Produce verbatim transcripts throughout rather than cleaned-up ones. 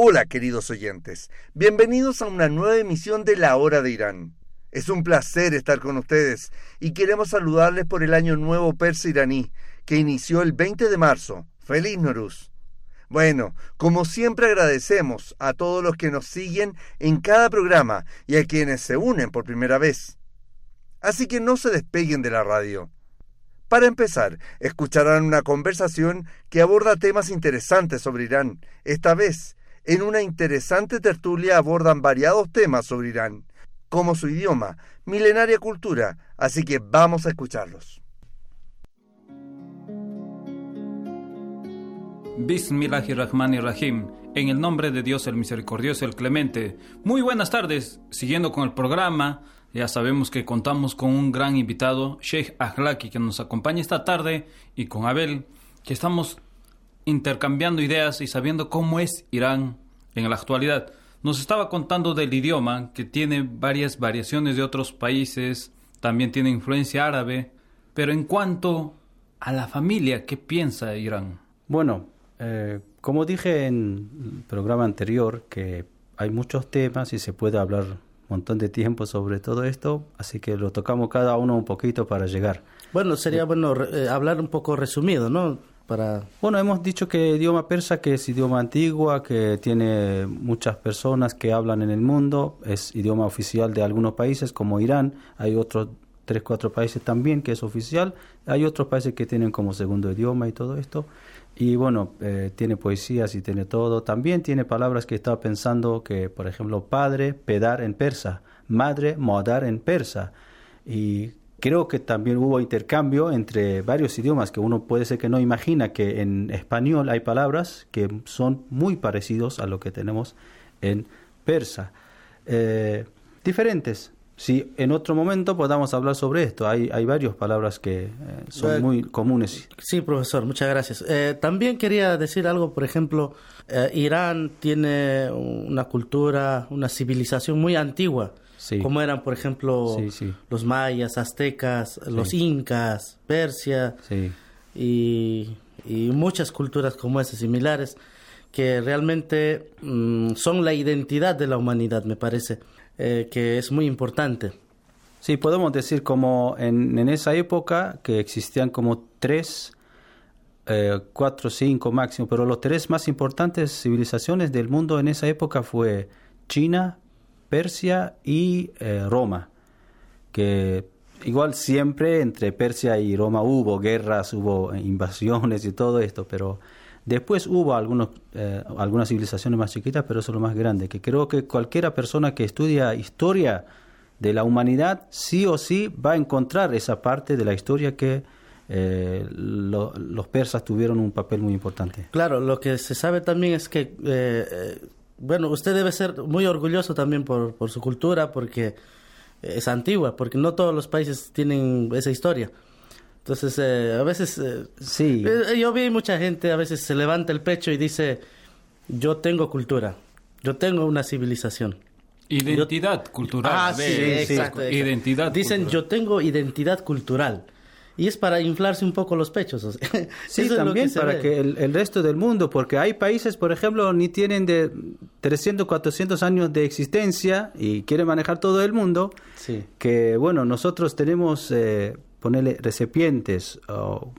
Hola queridos oyentes, bienvenidos a una nueva emisión de La Hora de Irán. Es un placer estar con ustedes y queremos saludarles por el Año Nuevo Persa Iraní, que inició el veinte de marzo. ¡Feliz Nowruz! Bueno, como siempre agradecemos a todos los que nos siguen en cada programa y a quienes se unen por primera vez. Así que no se despeguen de la radio. Para empezar, escucharán una conversación que aborda temas interesantes sobre Irán. Esta vez, en una interesante tertulia abordan variados temas sobre Irán, como su idioma, milenaria cultura, así que vamos a escucharlos. Bismillahirrahmanirrahim. En el nombre de Dios el misericordioso, el clemente. Muy buenas tardes. Siguiendo con el programa, ya sabemos que contamos con un gran invitado, Sheikh Akhlaqi, que nos acompaña esta tarde, y con Abel, que estamos intercambiando ideas y sabiendo cómo es Irán en la actualidad. Nos estaba contando del idioma, que tiene varias variaciones de otros países, también tiene influencia árabe, pero en cuanto a la familia, ¿qué piensa Irán? Bueno, eh, como dije en el programa anterior, que hay muchos temas y se puede hablar un montón de tiempo sobre todo esto, así que lo tocamos cada uno un poquito para llegar. Bueno, sería bueno eh, hablar un poco resumido, ¿no? Para... Bueno, hemos dicho que idioma persa, que es idioma antiguo, que tiene muchas personas que hablan en el mundo, es idioma oficial de algunos países como Irán, hay otros tres, cuatro países también que es oficial, hay otros países que tienen como segundo idioma y todo esto, y bueno, eh, tiene poesías y tiene todo, también tiene palabras que estaba pensando que, por ejemplo, padre, pedar en persa, madre, modar en persa, y creo que también hubo intercambio entre varios idiomas que uno puede ser que no imagina que en español hay palabras que son muy parecidos a lo que tenemos en persa. Eh, diferentes. Si en otro momento podamos hablar sobre esto, hay, hay varias palabras que eh, son eh, muy comunes. Sí, profesor, muchas gracias. Eh, también quería decir algo, por ejemplo, eh, Irán tiene una cultura, una civilización muy antigua. Sí. Como eran, por ejemplo, sí, sí. los mayas, aztecas, sí. los incas, Persia, sí. y, y muchas culturas como esas similares que realmente mmm, son la identidad de la humanidad, me parece, eh, que es muy importante. Sí, podemos decir como en, en esa época que existían como tres, eh, cuatro, cinco máximo, pero los tres más importantes civilizaciones del mundo en esa época fue China, Persia y eh, Roma, que igual siempre entre Persia y Roma hubo guerras, hubo invasiones y todo esto, pero después hubo algunos, eh, algunas civilizaciones más chiquitas, pero eso es lo más grande, que creo que cualquiera persona que estudia historia de la humanidad sí o sí va a encontrar esa parte de la historia que eh, lo, los persas tuvieron un papel muy importante. Claro, lo que se sabe también es que eh, bueno, usted debe ser muy orgulloso también por, por su cultura, porque es antigua, porque no todos los países tienen esa historia. Entonces, eh, a veces, eh, sí. eh, yo vi mucha gente, a veces se levanta el pecho y dice, yo tengo cultura, yo tengo una civilización. Identidad yo... cultural. Ah, sí, sí, exacto, exacto. Identidad Dicen, cultural. Yo tengo identidad cultural. Y es para inflarse un poco los pechos. O sea, sí, también que para ve. que el, el resto del mundo, porque hay países, por ejemplo, ni tienen de trescientos, cuatrocientos años de existencia y quieren manejar todo el mundo, sí. que bueno, nosotros tenemos, eh, ponerle recipientes, o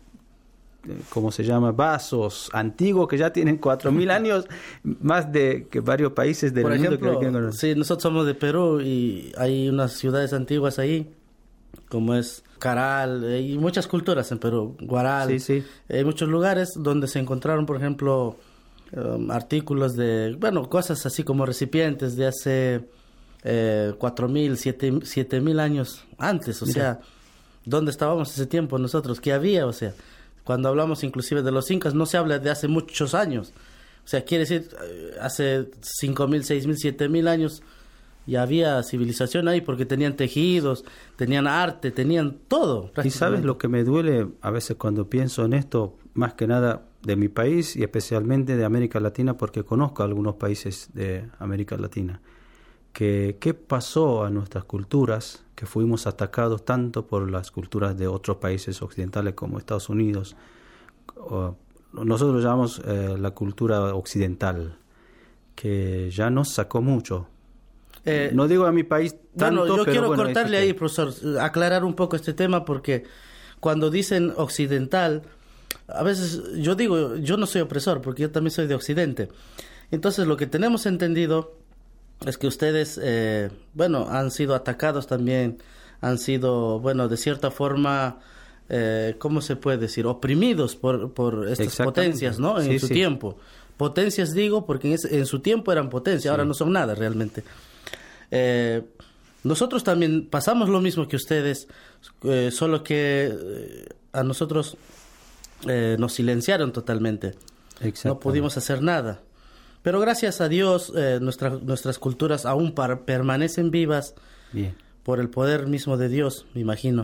¿cómo se llama? Vasos antiguos que ya tienen cuatro mil años, más de que varios países del por mundo. Ejemplo, que quieren... sí, nosotros somos de Perú y hay unas ciudades antiguas ahí, como es Caral, hay muchas culturas en Perú, Guaral, sí, sí. hay muchos lugares donde se encontraron, por ejemplo, um, artículos de, bueno, cosas así como recipientes de hace eh, cuatro mil, siete mil años antes, o Mira. sea, ¿dónde estábamos ese tiempo nosotros? ¿Qué había? O sea, cuando hablamos inclusive de los incas, no se habla de hace muchos años, o sea, quiere decir, hace cinco mil, seis mil, siete mil años, y había civilización ahí porque tenían tejidos, tenían arte, tenían todo. Y sabes lo que me duele a veces cuando pienso en esto, más que nada de mi país y especialmente de América Latina, porque conozco algunos países de América Latina, que qué pasó a nuestras culturas, que fuimos atacados tanto por las culturas de otros países occidentales como Estados Unidos. O, nosotros lo llamamos eh, la cultura occidental, que ya nos sacó mucho. Eh, no digo a mi país tanto, bueno, yo pero quiero bueno, cortarle que... ahí, profesor, aclarar un poco este tema, porque cuando dicen occidental, a veces yo digo, yo no soy opresor, porque yo también soy de Occidente. Entonces, lo que tenemos entendido es que ustedes, eh, bueno, han sido atacados también, han sido, bueno, de cierta forma, eh, ¿cómo se puede decir? Oprimidos por, por estas potencias, ¿no? En sí, su sí. tiempo. Potencias digo porque en, ese, en su tiempo eran potencias, sí. Ahora no son nada realmente. Eh, nosotros también pasamos lo mismo que ustedes, eh, solo que eh, a nosotros eh, nos silenciaron totalmente. No pudimos hacer nada. Pero gracias a Dios, eh, nuestra, nuestras culturas aún par, permanecen vivas. Bien. Por el poder mismo de Dios, me imagino.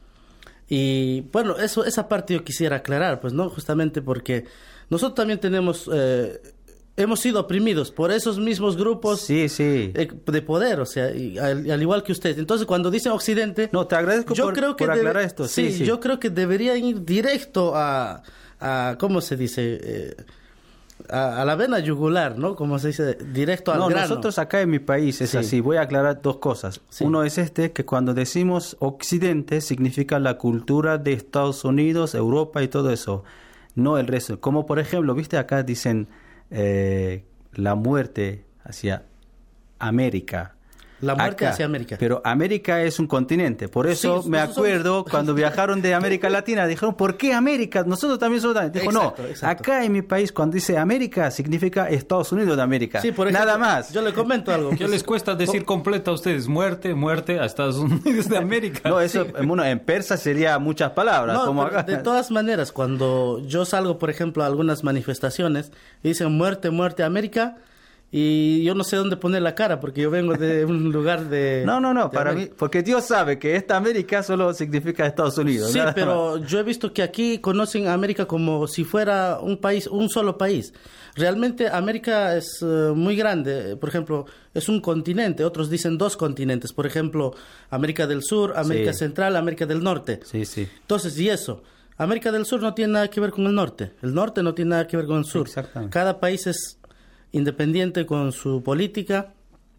Y bueno, eso, esa parte yo quisiera aclarar, pues, ¿no? Justamente porque nosotros también tenemos, eh, hemos sido oprimidos por esos mismos grupos sí, sí. Eh, de poder, o sea, y, al, al igual que ustedes. Entonces, cuando dicen Occidente... No, te agradezco yo por, creo que por aclarar debe, esto. Sí, sí, sí, yo creo que deberían ir directo a, a ¿cómo se dice? Eh, A, a la vena yugular, ¿no? Como se dice, directo al no, grano. Nosotros acá en mi país es sí. así. Voy a aclarar dos cosas. Sí. Uno es este, que cuando decimos Occidente significa la cultura de Estados Unidos, Europa y todo eso, no el resto. Como por ejemplo, viste acá dicen eh, la muerte hacia América. La muerte acá, hacia América. Pero América es un continente. Por eso sí, me acuerdo somos... cuando viajaron de América Latina, dijeron, ¿por qué América? Nosotros también somos... Dijo, exacto, no, exacto. Acá en mi país cuando dice América significa Estados Unidos de América. Sí, por ejemplo, nada más. Yo le comento algo. ¿Qué les cuesta decir completo a ustedes? Muerte, muerte a Estados Unidos de América. No, eso sí. bueno, en persa sería muchas palabras. No, como acá. De todas maneras, cuando yo salgo, por ejemplo, a algunas manifestaciones y dicen muerte, muerte, América... Y yo no sé dónde poner la cara, porque yo vengo de un lugar de... No, no, no, de para América. mí, porque Dios sabe que esta América solo significa Estados Unidos. Sí, pero más. Yo he visto que aquí conocen a América como si fuera un país, un solo país. Realmente América es uh, muy grande, por ejemplo, es un continente, otros dicen dos continentes, por ejemplo, América del Sur, América sí. Central, América del Norte. Sí, sí. Entonces, y eso, América del Sur no tiene nada que ver con el norte, el norte no tiene nada que ver con el sur. Exactamente. Cada país es independiente con su política,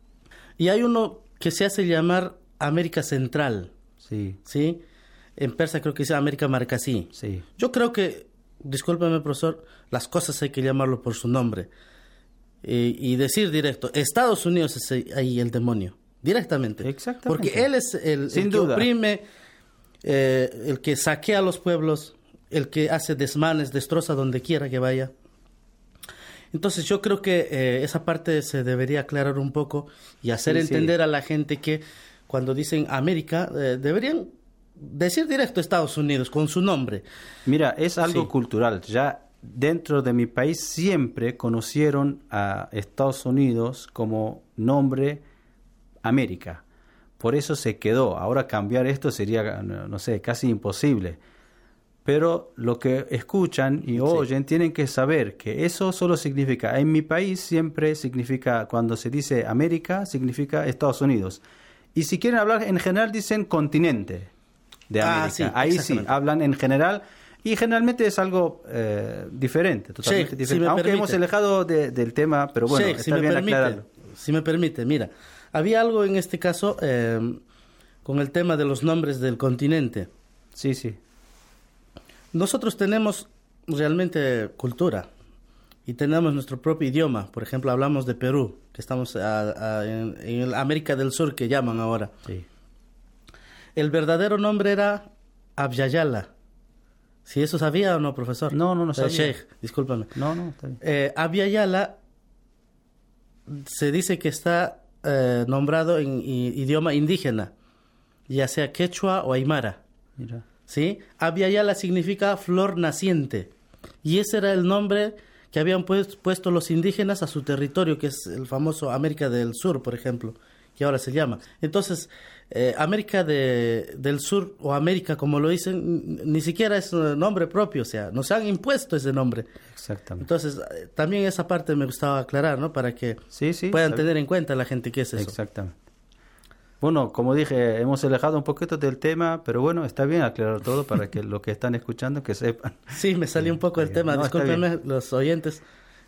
y hay uno que se hace llamar América Central, sí, sí, en persa creo que dice América Marcasí. Sí. Yo creo que, discúlpeme profesor, las cosas hay que llamarlo por su nombre y, y decir directo, Estados Unidos es ahí el demonio, directamente. Exactamente. Porque él es el, el que oprime, eh, el que saquea a los pueblos, el que hace desmanes, destroza donde quiera que vaya. Entonces yo creo que eh, esa parte se debería aclarar un poco y hacer sí, entender sí. a la gente que cuando dicen América, eh, deberían decir directo Estados Unidos con su nombre. Mira, es algo sí. cultural. Ya dentro de mi país siempre conocieron a Estados Unidos como nombre América. Por eso se quedó. Ahora cambiar esto sería, no sé, casi imposible. Pero lo que escuchan y oyen sí. tienen que saber que eso solo significa, en mi país siempre significa, cuando se dice América, significa Estados Unidos. Y si quieren hablar en general, dicen continente de América. Ah, sí, ahí sí, hablan en general y generalmente es algo eh, diferente, totalmente Sheikh, diferente. Si Aunque permite. hemos alejado de, del tema, pero bueno, Sheikh, está si me bien permite, aclararlo. Si me permite, mira, había algo en este caso eh, con el tema de los nombres del continente. Sí, sí. Nosotros tenemos realmente cultura y tenemos nuestro propio idioma. Por ejemplo, hablamos de Perú, que estamos a, a, en, en América del Sur, que llaman ahora. Sí. El verdadero nombre era Abyayala. ¿Si eso sabía o no, profesor? No, no, no sabía. Eh, Sheikh, discúlpame. No, no, está bien. Eh, Abyayala se dice que está eh, nombrado en i, idioma indígena, ya sea quechua o aymara. Mira. ¿Sí? Abyayala significa flor naciente. Y ese era el nombre que habían pues, puesto los indígenas a su territorio, que es el famoso América del Sur, por ejemplo, que ahora se llama. Entonces, eh, América de, del Sur, o América, como lo dicen, ni siquiera es un nombre propio, o sea, nos han impuesto ese nombre. Exactamente. Entonces, eh, también esa parte me gustaba aclarar, ¿no? Para que sí, sí, puedan tener en cuenta la gente qué es eso. Exactamente. Bueno, como dije, hemos alejado un poquito del tema, pero bueno, está bien aclarar todo para que los que están escuchando que sepan. Sí, me salió un poco el tema, no, discúlpenme los oyentes.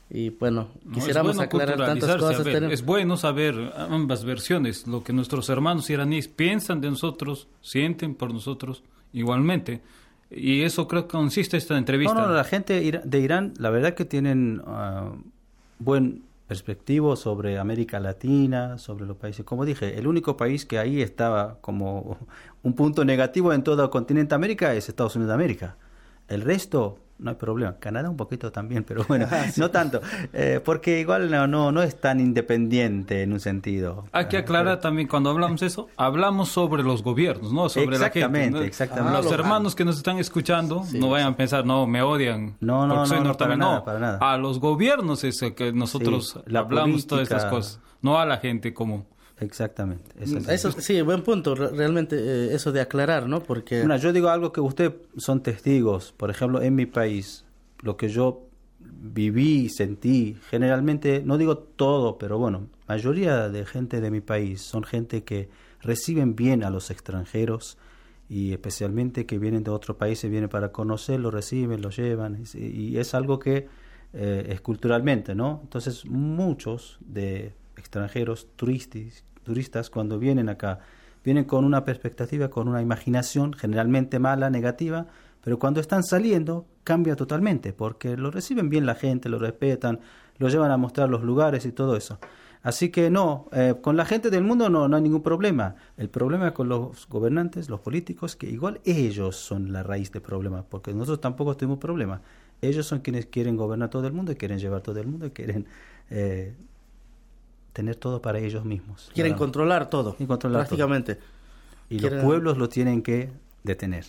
Y bueno, No, quisiéramos bueno aclarar tantas cosas. Ver, tenemos... Es bueno saber ambas versiones, lo que nuestros hermanos iraníes piensan de nosotros, sienten por nosotros igualmente. Y eso creo que consiste esta entrevista. No, no, la gente de Irán, la verdad que tienen uh, buen perspectivo sobre América Latina, sobre los países. Como dije, el único país que ahí estaba como un punto negativo en todo el continente América es Estados Unidos de América. El resto, no hay problema. Canadá un poquito también, pero bueno, sí. no tanto. Eh, porque igual no, no, no es tan independiente en un sentido. Hay que aclarar pero... también, cuando hablamos de eso, hablamos sobre los gobiernos, no sobre exactamente, la gente. ¿no? Exactamente, Los ah, hermanos que nos están escuchando sí, no vayan a pensar, no, me odian no, no, porque soy no, norteamericano. No, para nada, no, a los gobiernos es el que nosotros sí, hablamos política... todas estas cosas, no a la gente común. Exactamente. Eso, eso sí, buen punto, realmente eh, eso de aclarar, ¿no? Porque... Bueno, yo digo algo que ustedes son testigos, por ejemplo, en mi país, lo que yo viví, sentí, generalmente, no digo todo, pero bueno, mayoría de gente de mi país son gente que reciben bien a los extranjeros y especialmente que vienen de otros países, vienen para conocer, lo reciben, lo llevan, y, y es algo que eh, es culturalmente, ¿no? Entonces, muchos de extranjeros turistas, turistas cuando vienen acá, vienen con una perspectiva, con una imaginación generalmente mala, negativa, pero cuando están saliendo cambia totalmente, porque lo reciben bien la gente, lo respetan, lo llevan a mostrar los lugares y todo eso. Así que no, eh, con la gente del mundo no, no hay ningún problema. El problema es con los gobernantes, los políticos, que igual ellos son la raíz del problema, porque nosotros tampoco tenemos problema. Ellos son quienes quieren gobernar todo el mundo y quieren llevar todo el mundo y quieren... Eh, tener todo para ellos mismos. Quieren ¿verdad? controlar todo, y controlar prácticamente. Todo. Y Quieren... los pueblos lo tienen que detener.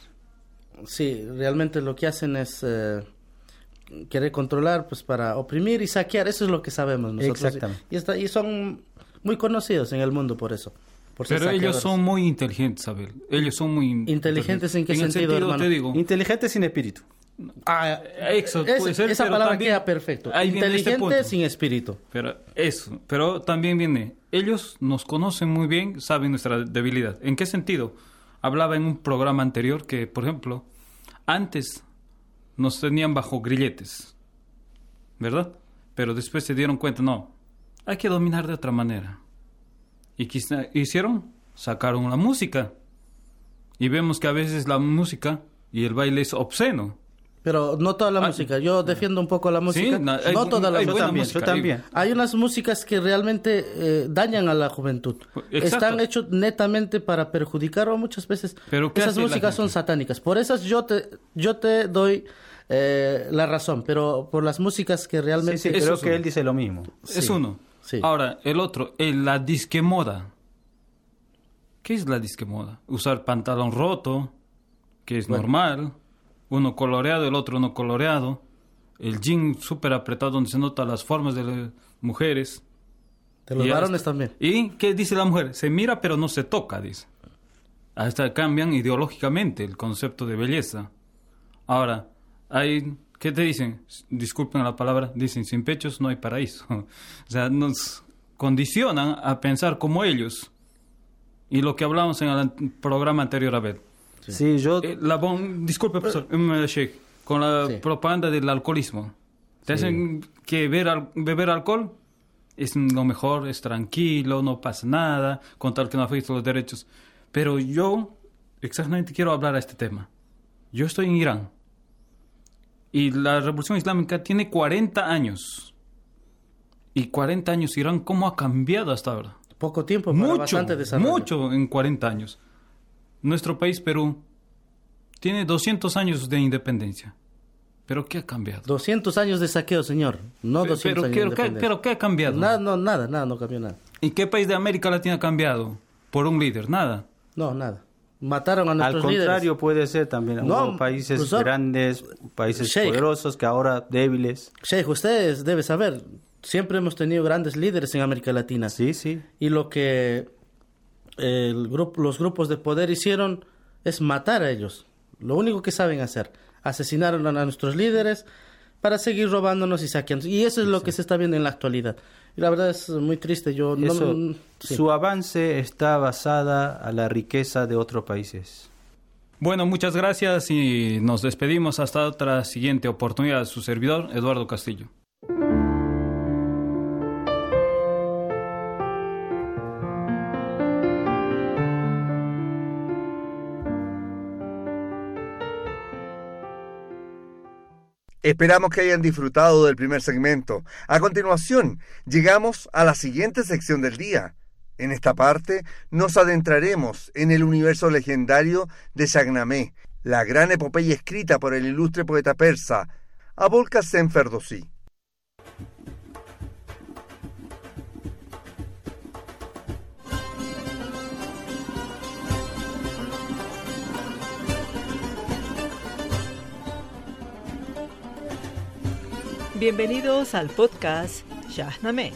Sí, realmente lo que hacen es eh, querer controlar pues para oprimir y saquear, eso es lo que sabemos nosotros. Exactamente. Y, está, y son muy conocidos en el mundo por eso. Por Pero ellos son muy inteligentes, Abel. Ellos son muy... ¿Inteligentes en qué en sentido, sentido hermano? te digo. Inteligentes sin espíritu. Ah, eso es, puede ser, esa pero palabra también, queda perfecto. Ahí Inteligente este sin espíritu. Pero eso, pero también viene, ellos nos conocen muy bien, saben nuestra debilidad. ¿En qué sentido? Hablaba en un programa anterior que, por ejemplo, antes nos tenían bajo grilletes, ¿verdad? Pero después se dieron cuenta, no, hay que dominar de otra manera. ¿Y qué hicieron? Sacaron la música. Y vemos que a veces la música y el baile es obsceno. Pero no toda la ah, música. Yo defiendo un poco la música. Sí, no, hay, no toda la música. También, yo también. Hay unas músicas que realmente eh, dañan a la juventud. Exacto. Están hechos netamente para perjudicar o muchas veces. ¿Pero esas músicas son satánicas. Por esas yo te yo te doy eh, la razón. Pero por las músicas que realmente... Sí, sí, creo que él dice lo mismo. Es sí. uno. Sí. Ahora, el otro, el, la disquemoda. ¿Qué es la disquemoda? Usar pantalón roto, que es bueno. normal... Uno coloreado, el otro no coloreado. El jean súper apretado donde se notan las formas de las mujeres. De los varones también. ¿Y qué dice la mujer? Se mira pero no se toca, dice. Hasta cambian ideológicamente el concepto de belleza. Ahora, hay... ¿qué te dicen? Disculpen la palabra. Dicen, sin pechos no hay paraíso. O sea, nos condicionan a pensar como ellos. Y lo que hablamos en el programa anterior, a ver. Sí, sí yo... Eh, la bon... Disculpe, profesor, eh, Sheikh, con la sí. propaganda del alcoholismo. Te sí. hacen que beber, al... beber alcohol es lo mejor, es tranquilo, no pasa nada, con tal que no afecte los derechos. Pero yo exactamente quiero hablar a este tema. Yo estoy en Irán. Y la Revolución Islámica tiene cuarenta años. Y cuarenta años Irán, ¿cómo ha cambiado hasta ahora? Poco tiempo, para mucho, bastante desarrollo. Mucho en cuarenta años. Nuestro país, Perú, tiene doscientos años de independencia. ¿Pero qué ha cambiado? doscientos años de saqueo, señor. No doscientos pero, años pero, de independencia. ¿qué, ¿Pero qué ha cambiado? Nada, no, nada, nada, no cambió nada. ¿Y qué país de América Latina ha cambiado por un líder? Nada. No, nada. Mataron a nuestros líderes. Al contrario, líderes. Puede ser también. No, hubo países profesor, grandes, países Sheikh, poderosos que ahora débiles. Sheikh, ustedes deben saber, siempre hemos tenido grandes líderes en América Latina. Sí, sí. Y lo que el grupo, los grupos de poder hicieron es matar a ellos. Lo único que saben hacer. Asesinaron a nuestros líderes para seguir robándonos y saqueando. Y eso es lo sí. que se está viendo en la actualidad. Y la verdad es muy triste. Yo eso, no, sí. Su avance está basada a la riqueza de otros países. Bueno, muchas gracias y nos despedimos hasta otra siguiente oportunidad. Su servidor, Eduardo Castillo. Esperamos que hayan disfrutado del primer segmento. A continuación, llegamos a la siguiente sección del día. En esta parte, nos adentraremos en el universo legendario de Shahnameh, la gran epopeya escrita por el ilustre poeta persa Abul Qasim Ferdowsi. Bienvenidos al podcast Shahnameh.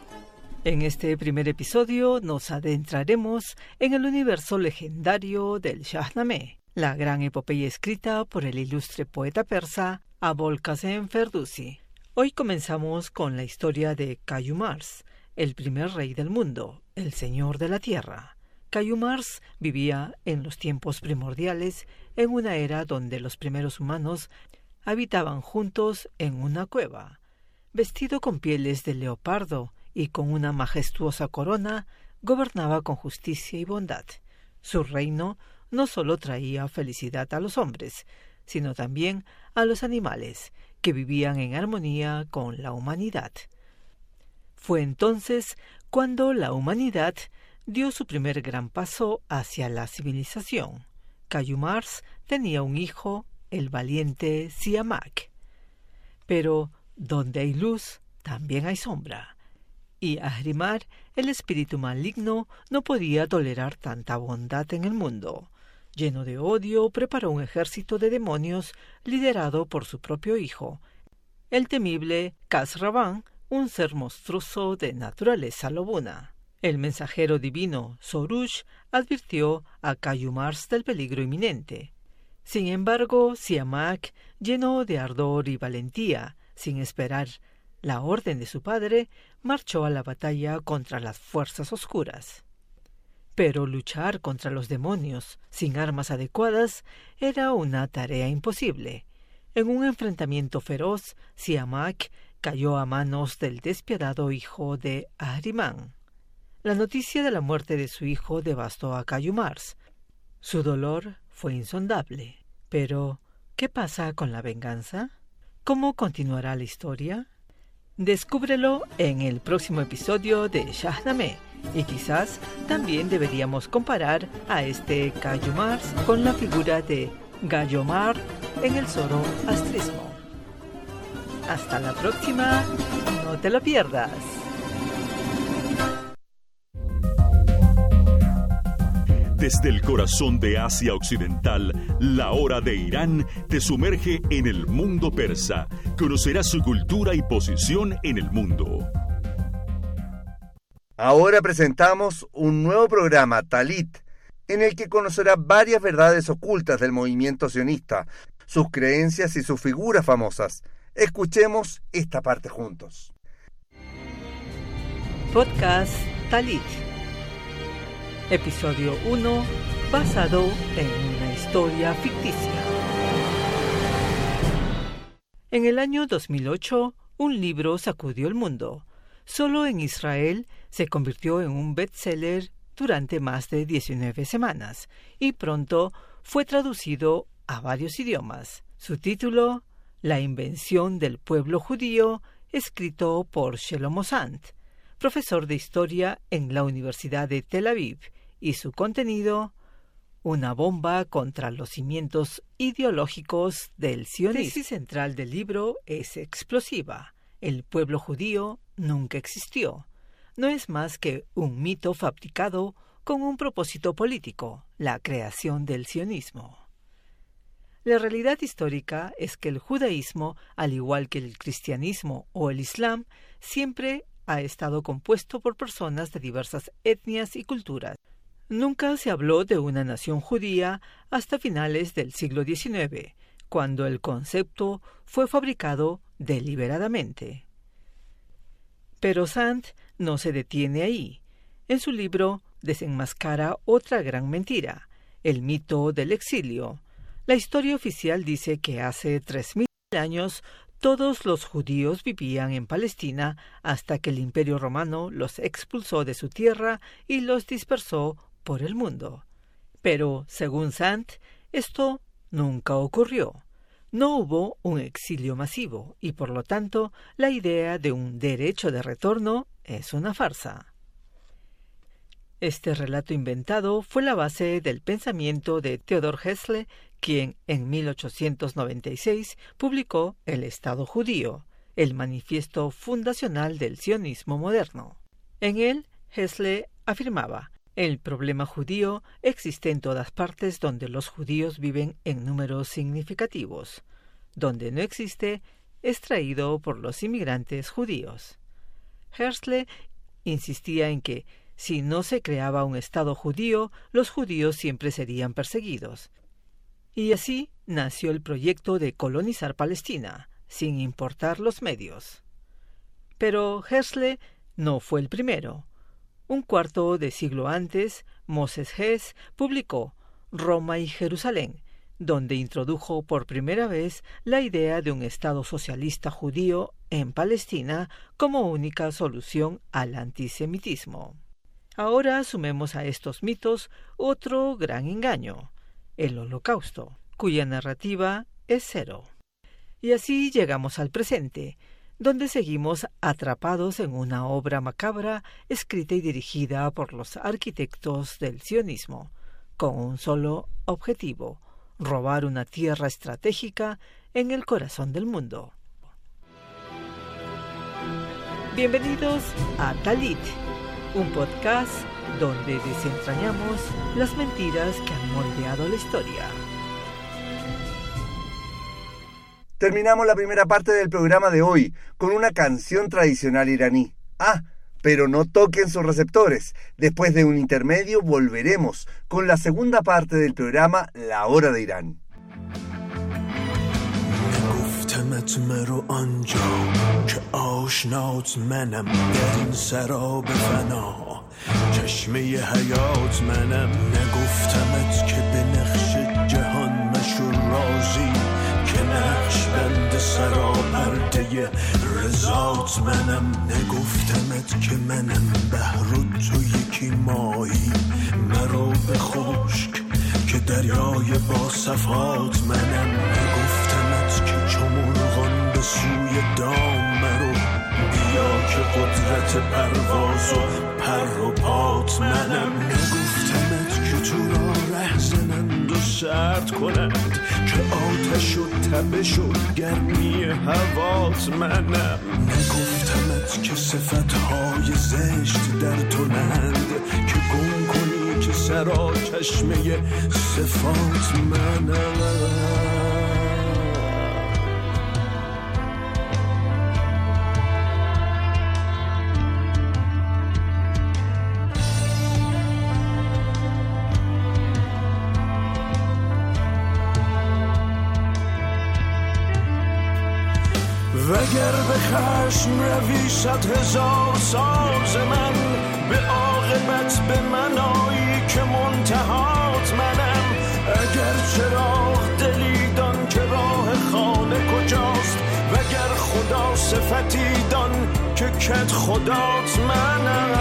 En este primer episodio nos adentraremos en el universo legendario del Shahnameh, la gran epopeya escrita por el ilustre poeta persa Abul Qasim Ferdowsi. Hoy comenzamos con la historia de Kayumars, el primer rey del mundo, el señor de la tierra. Kayumars vivía en los tiempos primordiales, en una era donde los primeros humanos habitaban juntos en una cueva. Vestido con pieles de leopardo y con una majestuosa corona, gobernaba con justicia y bondad. Su reino no solo traía felicidad a los hombres, sino también a los animales, que vivían en armonía con la humanidad. Fue entonces cuando la humanidad dio su primer gran paso hacia la civilización. Kayumars tenía un hijo, el valiente Siamak. Pero donde hay luz, también hay sombra. Y Ahrimar, el espíritu maligno, no podía tolerar tanta bondad en el mundo. Lleno de odio, preparó un ejército de demonios liderado por su propio hijo, el temible Khasravan, un ser monstruoso de naturaleza lobuna. El mensajero divino Sorush advirtió a Kayumars del peligro inminente. Sin embargo, Siamak, lleno de ardor y valentía, sin esperar la orden de su padre, marchó a la batalla contra las fuerzas oscuras. Pero luchar contra los demonios sin armas adecuadas era una tarea imposible. En un enfrentamiento feroz, Siamak cayó a manos del despiadado hijo de Ahriman. La noticia de la muerte de su hijo devastó a Kayumars. Su dolor fue insondable. Pero, ¿qué pasa con la venganza? ¿Cómo continuará la historia? Descúbrelo en el próximo episodio de Shahnameh, y quizás también deberíamos comparar a este Kayumars con la figura de Gayomar en el zoroastrismo. Hasta la próxima, no te lo pierdas. Desde el corazón de Asia Occidental, la hora de Irán te sumerge en el mundo persa. Conocerás su cultura y posición en el mundo. Ahora presentamos un nuevo programa, Talit, en el que conocerá varias verdades ocultas del movimiento sionista, sus creencias y sus figuras famosas. Escuchemos esta parte juntos. Podcast Talit. Episodio uno, basado en una historia ficticia. En el año dos mil ocho, un libro sacudió el mundo. Solo en Israel se convirtió en un bestseller durante más de diecinueve semanas y pronto fue traducido a varios idiomas. Su título, La invención del pueblo judío, escrito por Shlomo Sant, profesor de historia en la Universidad de Tel Aviv, y su contenido, una bomba contra los cimientos ideológicos del sionismo. La tesis central del libro es explosiva. El pueblo judío nunca existió. No es más que un mito fabricado con un propósito político, la creación del sionismo. La realidad histórica es que el judaísmo, al igual que el cristianismo o el islam, siempre ha estado compuesto por personas de diversas etnias y culturas. Nunca se habló de una nación judía hasta finales del siglo diecinueve, cuando el concepto fue fabricado deliberadamente. Pero Sant no se detiene ahí. En su libro desenmascara otra gran mentira, el mito del exilio. La historia oficial dice que hace tres mil años todos los judíos vivían en Palestina hasta que el Imperio Romano los expulsó de su tierra y los dispersó por el mundo. Pero, según Sant, esto nunca ocurrió. No hubo un exilio masivo y por lo tanto la idea de un derecho de retorno es una farsa. Este relato inventado fue la base del pensamiento de Theodor Herzl, quien en mil ochocientos noventa y seis publicó El Estado Judío, el manifiesto fundacional del sionismo moderno. En él, Herzl afirmaba: el problema judío existe en todas partes donde los judíos viven en números significativos. Donde no existe, es traído por los inmigrantes judíos. Herzl insistía en que, si no se creaba un Estado judío, los judíos siempre serían perseguidos. Y así nació el proyecto de colonizar Palestina, sin importar los medios. Pero Herzl no fue el primero. Un cuarto de siglo antes, Moses Hess publicó Roma y Jerusalén, donde introdujo por primera vez la idea de un Estado socialista judío en Palestina como única solución al antisemitismo. Ahora sumemos a estos mitos otro gran engaño, el Holocausto, cuya narrativa es cero. Y así llegamos al presente, donde seguimos atrapados en una obra macabra escrita y dirigida por los arquitectos del sionismo, con un solo objetivo: robar una tierra estratégica en el corazón del mundo. Bienvenidos a Talit, un podcast donde desentrañamos las mentiras que han moldeado la historia. Terminamos la primera parte del programa de hoy con una canción tradicional iraní. Ah, pero no toquen sus receptores. Después de un intermedio volveremos con la segunda parte del programa La Hora de Irán. گفتمت مرو آنجا که آشنات منم در این سراب فنا چشمه حیات منم نگفتمت که به نقش جهان مشو رازی که نقش بند سراپرده رضات منم نگفتمت که منم بحر و تو یکی ماهی مرو به خشک که دریای با صفات منم نگفتمت که چو مرغان به سوی دام مرو بیا که قدرت پرواز و پر و پات منم نگفتمت که تو را ره زنند و سرد کنند که آتش و تبش و گرمی هوات منم نگفتمت که صفتهای زشت در تو نند که گم کنی که سرا چشمه صفات منم وگر به خشم روی صد هزار ساز من به عاقبت به منایی که منتهات منم اگر چراغ دلی دان که راه خانه کجاست وگر خدا صفتی دان که کت خدات منم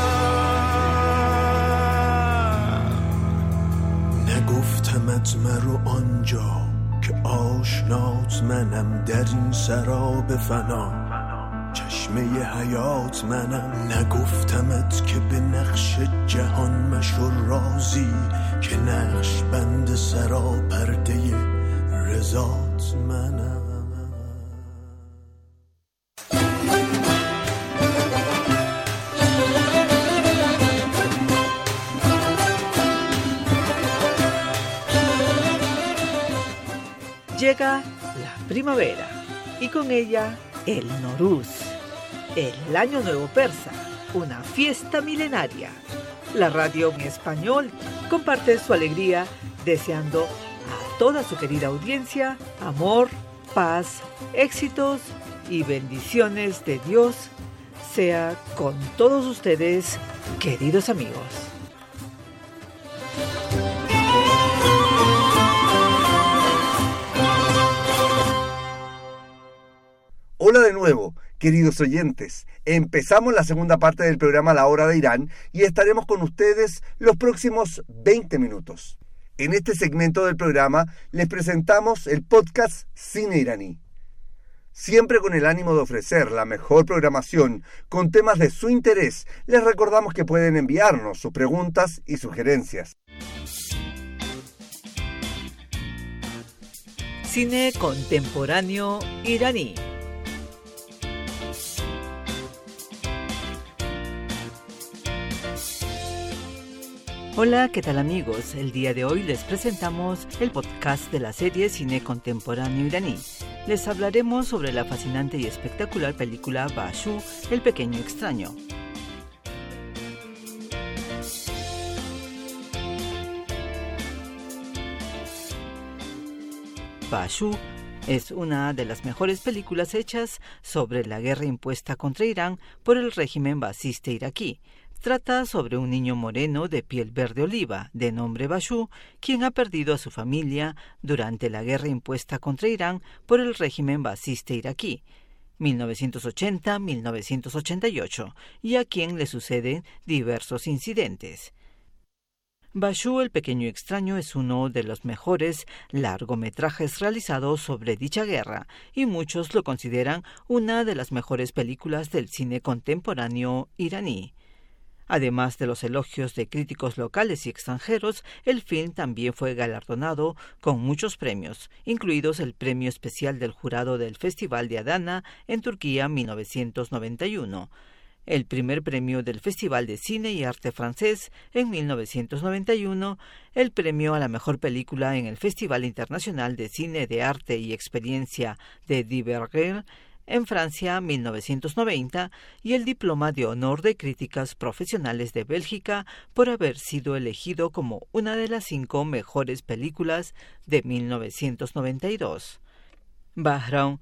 نگفتمت مرو آنجا که آشنات منم در این سراب فنا چشمه حیات منم نگفتمت که به نقش جهان مشو رازی که نقش بند سراپرده رضات منم Llega la primavera y con ella el Noruz, el Año Nuevo Persa, una fiesta milenaria. La radio en español comparte su alegría deseando a toda su querida audiencia amor, paz, éxitos y bendiciones de Dios sea con todos ustedes, queridos amigos. Hola de nuevo, queridos oyentes. Empezamos la segunda parte del programa La Hora de Irán y estaremos con ustedes los próximos veinte minutos. En este segmento del programa les presentamos el podcast Cine Iraní. Siempre con el ánimo de ofrecer la mejor programación con temas de su interés, les recordamos que pueden enviarnos sus preguntas y sugerencias. Cine contemporáneo iraní. Hola, ¿qué tal amigos? El día de hoy les presentamos el podcast de la serie Cine Contemporáneo Iraní. Les hablaremos sobre la fascinante y espectacular película Bashu, el pequeño extraño. Bashu es una de las mejores películas hechas sobre la guerra impuesta contra Irán por el régimen basista iraquí. Trata sobre un niño moreno de piel verde oliva, de nombre Bashu, quien ha perdido a su familia durante la guerra impuesta contra Irán por el régimen basista iraquí, mil novecientos ochenta a mil novecientos ochenta y ocho, y a quien le suceden diversos incidentes. Bashu, el pequeño extraño, es uno de los mejores largometrajes realizados sobre dicha guerra, y muchos lo consideran una de las mejores películas del cine contemporáneo iraní. Además de los elogios de críticos locales y extranjeros, el film también fue galardonado con muchos premios, incluidos el premio especial del jurado del Festival de Adana en Turquía mil novecientos noventa y uno, el primer premio del Festival de Cine y Arte Francés en mil novecientos noventa y uno, el premio a la mejor película en el Festival Internacional de Cine de Arte y Experiencia de Divergel en Francia mil novecientos noventa y el diploma de honor de críticas profesionales de Bélgica por haber sido elegido como una de las cinco mejores películas de mil novecientos noventa y dos. Bahram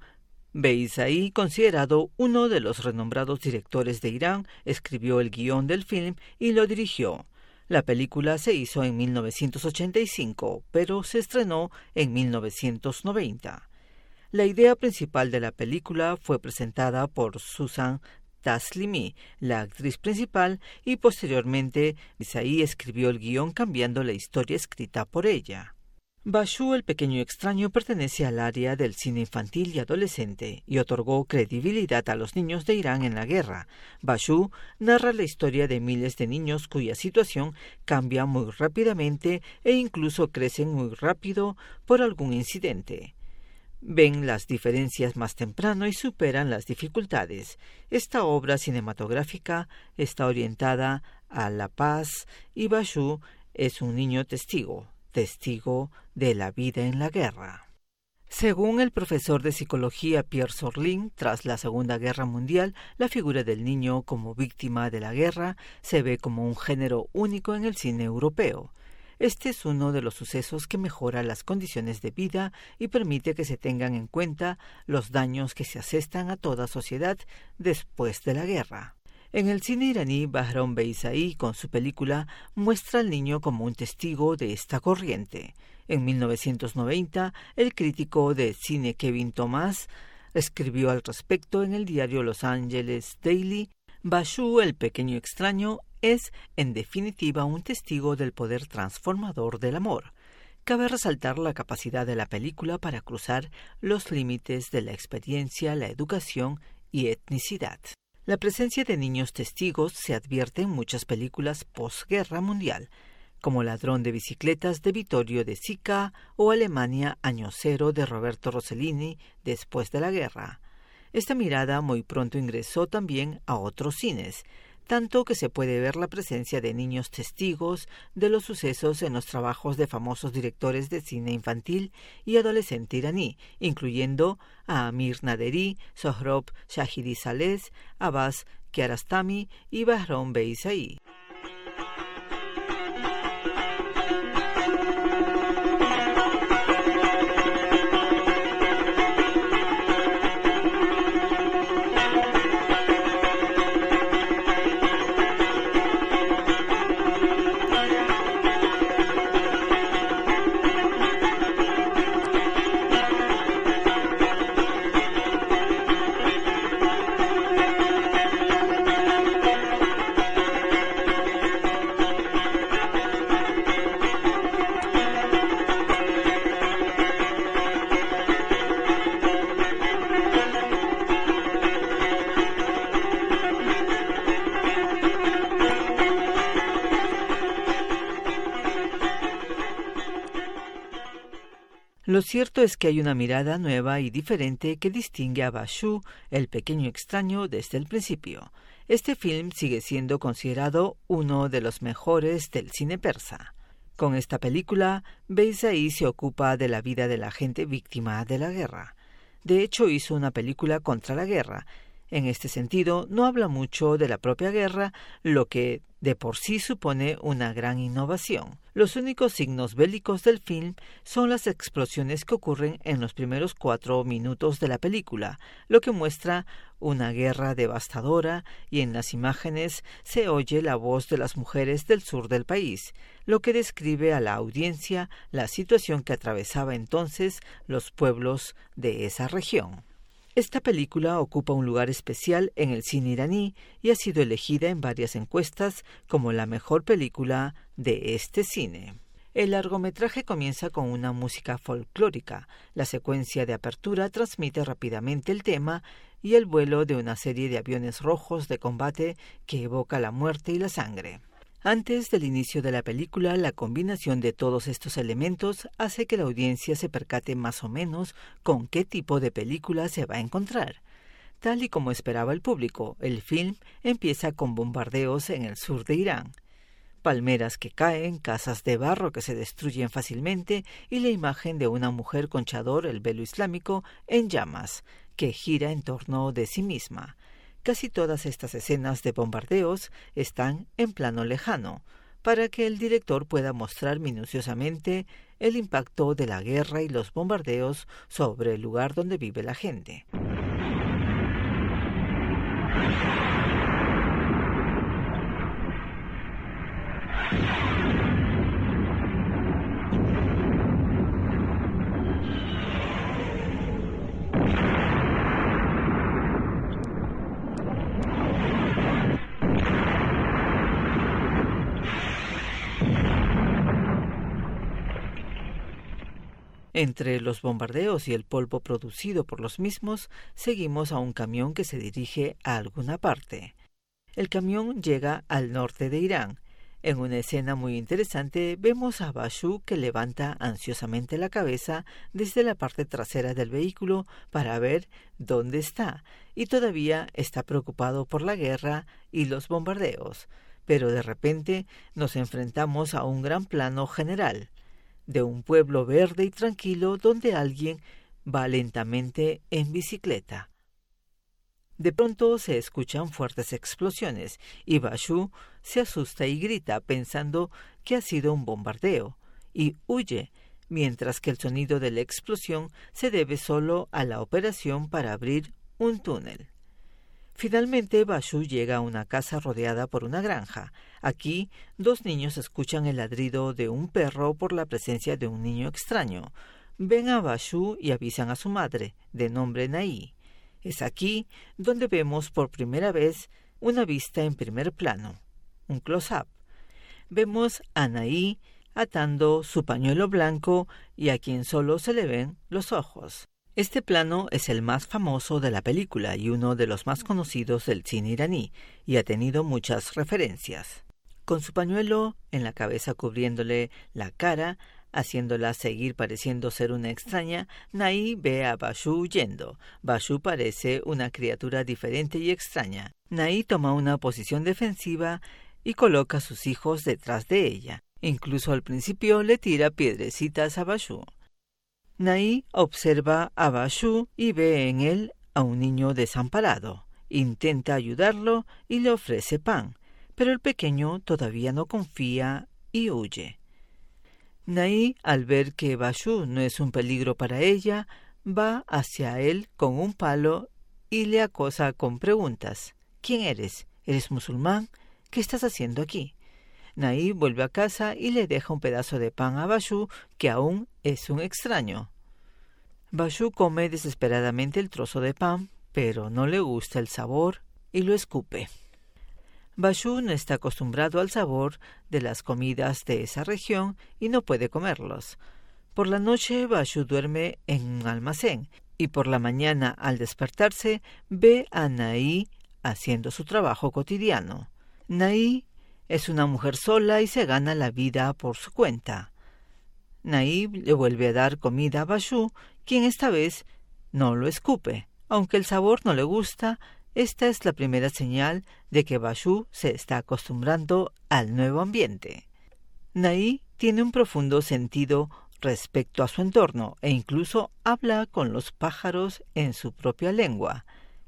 Beyzaí, considerado uno de los renombrados directores de Irán, escribió el guión del film y lo dirigió. La película se hizo en mil novecientos ochenta y cinco, pero se estrenó en mil novecientos noventa. La idea principal de la película fue presentada por Susan Taslimi, la actriz principal, y posteriormente Beyzaí escribió el guión cambiando la historia escrita por ella. Bashu, el pequeño extraño, pertenece al área del cine infantil y adolescente y otorgó credibilidad a los niños de Irán en la guerra. Bashu narra la historia de miles de niños cuya situación cambia muy rápidamente e incluso crecen muy rápido por algún incidente. Ven las diferencias más temprano y superan las dificultades. Esta obra cinematográfica está orientada a la paz y Bashu es un niño testigo, testigo de la vida en la guerra. Según el profesor de psicología Pierre Sorlin, tras la Segunda Guerra Mundial, la figura del niño como víctima de la guerra se ve como un género único en el cine europeo. Este es uno de los sucesos que mejora las condiciones de vida y permite que se tengan en cuenta los daños que se asestan a toda sociedad después de la guerra. En el cine iraní, Bahram Beyzaí, con su película, muestra al niño como un testigo de esta corriente. En mil novecientos noventa, el crítico de cine Kevin Thomas escribió al respecto en el diario Los Angeles Daily: Bashu, el pequeño extraño, es, en definitiva, un testigo del poder transformador del amor. Cabe resaltar la capacidad de la película para cruzar los límites de la experiencia, la educación y etnicidad. La presencia de niños testigos se advierte en muchas películas posguerra mundial, como Ladrón de bicicletas de Vittorio De Sica o Alemania Año Cero de Roberto Rossellini después de la guerra. Esta mirada muy pronto ingresó también a otros cines, tanto que se puede ver la presencia de niños testigos de los sucesos en los trabajos de famosos directores de cine infantil y adolescente iraní, incluyendo a Amir Naderi, Sohrab Shahidi Saleh, Abbas Kiarostami y Bahram Beyzaí. Lo cierto es que hay una mirada nueva y diferente que distingue a Bashu, el pequeño extraño, desde el principio. Este film sigue siendo considerado uno de los mejores del cine persa. Con esta película, Beyzai se ocupa de la vida de la gente víctima de la guerra. De hecho, hizo una película contra la guerra. En este sentido, no habla mucho de la propia guerra, lo que de por sí supone una gran innovación. Los únicos signos bélicos del film son las explosiones que ocurren en los primeros cuatro minutos de la película, lo que muestra una guerra devastadora, y en las imágenes se oye la voz de las mujeres del sur del país, lo que describe a la audiencia la situación que atravesaba entonces los pueblos de esa región. Esta película ocupa un lugar especial en el cine iraní y ha sido elegida en varias encuestas como la mejor película de este cine. El largometraje comienza con una música folclórica. La secuencia de apertura transmite rápidamente el tema y el vuelo de una serie de aviones rojos de combate que evoca la muerte y la sangre. Antes del inicio de la película, la combinación de todos estos elementos hace que la audiencia se percate más o menos con qué tipo de película se va a encontrar. Tal y como esperaba el público, el film empieza con bombardeos en el sur de Irán. Palmeras que caen, casas de barro que se destruyen fácilmente y la imagen de una mujer con chador, el velo islámico, en llamas, que gira en torno de sí misma. Casi todas estas escenas de bombardeos están en plano lejano, para que el director pueda mostrar minuciosamente el impacto de la guerra y los bombardeos sobre el lugar donde vive la gente. Entre los bombardeos y el polvo producido por los mismos, seguimos a un camión que se dirige a alguna parte. El camión llega al norte de Irán. En una escena muy interesante vemos a Bashu que levanta ansiosamente la cabeza desde la parte trasera del vehículo para ver dónde está, y todavía está preocupado por la guerra y los bombardeos. Pero de repente nos enfrentamos a un gran plano general de un pueblo verde y tranquilo donde alguien va lentamente en bicicleta. De pronto se escuchan fuertes explosiones y Bashu se asusta y grita pensando que ha sido un bombardeo y huye, mientras que el sonido de la explosión se debe solo a la operación para abrir un túnel. Finalmente, Bashu llega a una casa rodeada por una granja. Aquí, dos niños escuchan el ladrido de un perro por la presencia de un niño extraño. Ven a Bashu y avisan a su madre, de nombre Naí. Es aquí donde vemos por primera vez una vista en primer plano, un close-up. Vemos a Naí atando su pañuelo blanco y a quien solo se le ven los ojos. Este plano es el más famoso de la película y uno de los más conocidos del cine iraní, y ha tenido muchas referencias. Con su pañuelo en la cabeza cubriéndole la cara, haciéndola seguir pareciendo ser una extraña, Naí ve a Bashu huyendo. Bashu parece una criatura diferente y extraña. Naí toma una posición defensiva y coloca a sus hijos detrás de ella. Incluso al principio le tira piedrecitas a Bashu. Naí observa a Bashu y ve en él a un niño desamparado. Intenta ayudarlo y le ofrece pan, pero el pequeño todavía no confía y huye. Naí, al ver que Bashu no es un peligro para ella, va hacia él con un palo y le acosa con preguntas. ¿Quién eres? ¿Eres musulmán? ¿Qué estás haciendo aquí? Naí vuelve a casa y le deja un pedazo de pan a Bashu, que aún es un extraño. Bashu come desesperadamente el trozo de pan, pero no le gusta el sabor y lo escupe. Bashu no está acostumbrado al sabor de las comidas de esa región y no puede comerlos. Por la noche Bashu duerme en un almacén y por la mañana, al despertarse, ve a Naí haciendo su trabajo cotidiano. Naí es una mujer sola y se gana la vida por su cuenta. Naib le vuelve a dar comida a Bashu, quien esta vez no lo escupe. Aunque el sabor no le gusta, esta es la primera señal de que Bashu se está acostumbrando al nuevo ambiente. Naib tiene un profundo sentido respecto a su entorno e incluso habla con los pájaros en su propia lengua.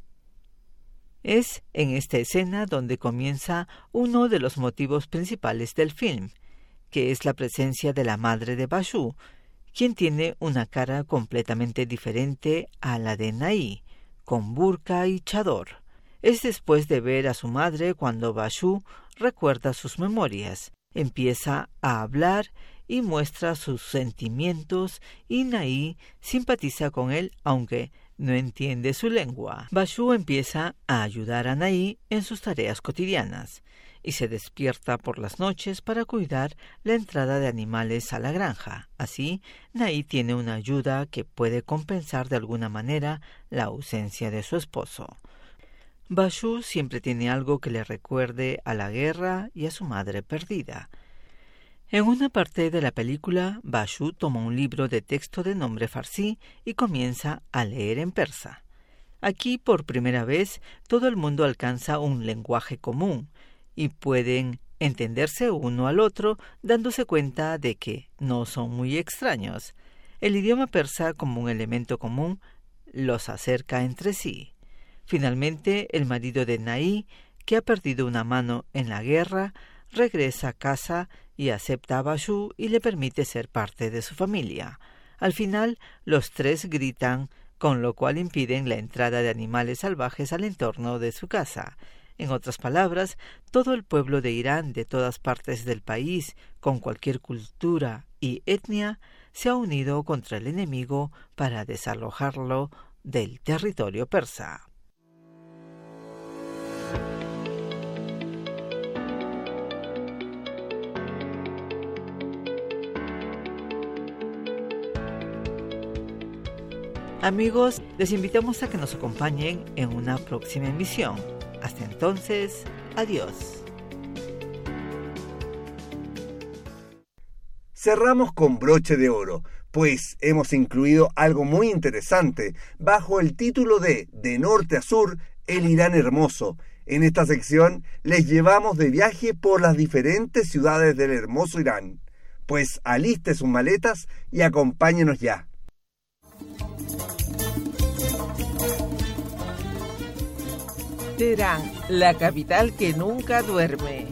Es en esta escena donde comienza uno de los motivos principales del film, que es la presencia de la madre de Bashu, quien tiene una cara completamente diferente a la de Naib, con burka y chador. Es después de ver a su madre cuando Bashu recuerda sus memorias, empieza a hablar y muestra sus sentimientos, y Naib simpatiza con él aunque no entiende su lengua. Bashu empieza a ayudar a Naib en sus tareas cotidianas y se despierta por las noches para cuidar la entrada de animales a la granja. Así, Naib tiene una ayuda que puede compensar de alguna manera la ausencia de su esposo. Bashu siempre tiene algo que le recuerde a la guerra y a su madre perdida. En una parte de la película, Bashu toma un libro de texto de nombre farsí y comienza a leer en persa. Aquí, por primera vez, todo el mundo alcanza un lenguaje común y pueden entenderse uno al otro, dándose cuenta de que no son muy extraños. El idioma persa, como un elemento común, los acerca entre sí. Finalmente, el marido de Naib, que ha perdido una mano en la guerra, regresa a casa y acepta a Bashu y le permite ser parte de su familia. Al final, los tres gritan, con lo cual impiden la entrada de animales salvajes al entorno de su casa. En otras palabras, todo el pueblo de Irán, de todas partes del país, con cualquier cultura y etnia, se ha unido contra el enemigo para desalojarlo del territorio persa. Amigos, les invitamos a que nos acompañen en una próxima emisión. Hasta entonces, adiós. Cerramos con broche de oro, pues hemos incluido algo muy interesante bajo el título de De Norte a Sur, el Irán hermoso. En esta sección les llevamos de viaje por las diferentes ciudades del hermoso Irán. Pues aliste sus maletas y acompáñenos ya. Teherán, la capital que nunca duerme.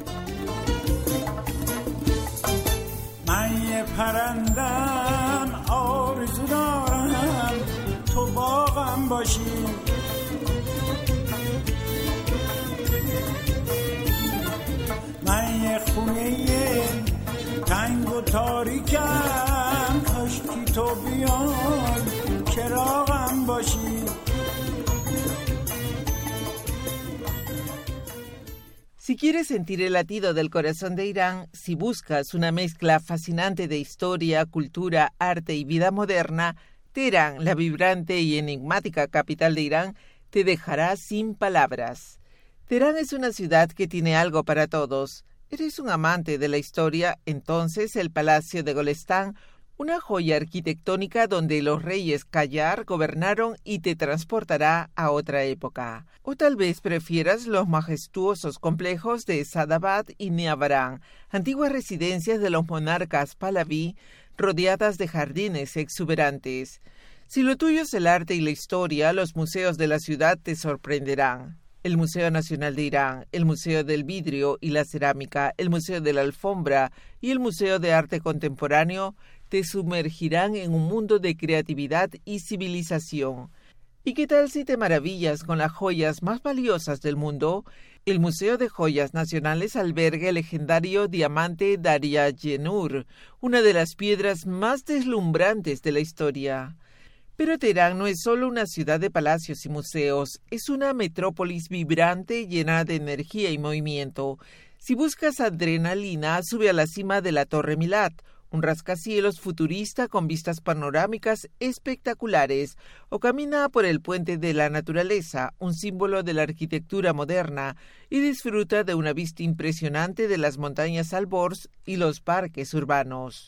Si quieres sentir el latido del corazón de Irán, si buscas una mezcla fascinante de historia, cultura, arte y vida moderna, Teherán, la vibrante y enigmática capital de Irán, te dejará sin palabras. Teherán es una ciudad que tiene algo para todos. ¿Eres un amante de la historia? Entonces el Palacio de Golestán, una joya arquitectónica donde los reyes Qajar gobernaron, y te transportará a otra época. O tal vez prefieras los majestuosos complejos de Sadabad y Neavarán, antiguas residencias de los monarcas Pahlaví, rodeadas de jardines exuberantes. Si lo tuyo es el arte y la historia, los museos de la ciudad te sorprenderán. El Museo Nacional de Irán, el Museo del Vidrio y la Cerámica, el Museo de la Alfombra y el Museo de Arte Contemporáneo te sumergirán en un mundo de creatividad y civilización. ¿Y qué tal si te maravillas con las joyas más valiosas del mundo? El Museo de Joyas Nacionales alberga el legendario diamante Darya-Yenur, una de las piedras más deslumbrantes de la historia. Pero Teherán no es solo una ciudad de palacios y museos, es una metrópolis vibrante llena de energía y movimiento. Si buscas adrenalina, sube a la cima de la Torre Milad, un rascacielos futurista con vistas panorámicas espectaculares, o camina por el Puente de la Naturaleza, un símbolo de la arquitectura moderna, y disfruta de una vista impresionante de las montañas Alborz y los parques urbanos.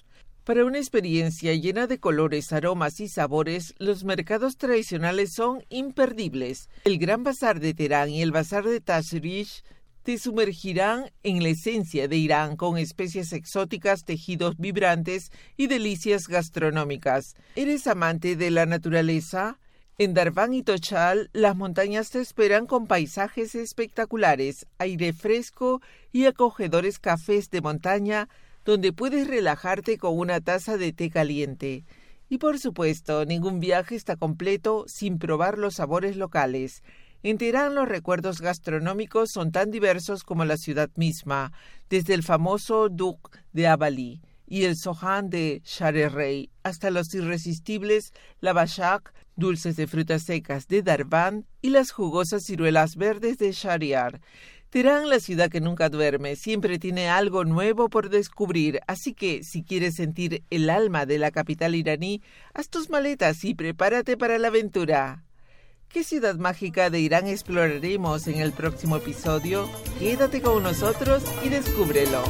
Para una experiencia llena de colores, aromas y sabores, los mercados tradicionales son imperdibles. El Gran Bazar de Teherán y el Bazar de Tashrish te sumergirán en la esencia de Irán con especies exóticas, tejidos vibrantes y delicias gastronómicas. ¿Eres amante de la naturaleza? En Darvan y Tochal, las montañas te esperan con paisajes espectaculares, aire fresco y acogedores cafés de montaña donde puedes relajarte con una taza de té caliente. Y por supuesto, ningún viaje está completo sin probar los sabores locales. En Teherán los recuerdos gastronómicos son tan diversos como la ciudad misma, desde el famoso Duk de Abali y el Sohan de Shahreh hasta los irresistibles lavashak, dulces de frutas secas de Darvan y las jugosas ciruelas verdes de Shahriar. Teherán, la ciudad que nunca duerme, siempre tiene algo nuevo por descubrir, así que si quieres sentir el alma de la capital iraní, haz tus maletas y prepárate para la aventura. ¿Qué ciudad mágica de Irán exploraremos en el próximo episodio? Quédate con nosotros y descúbrelo.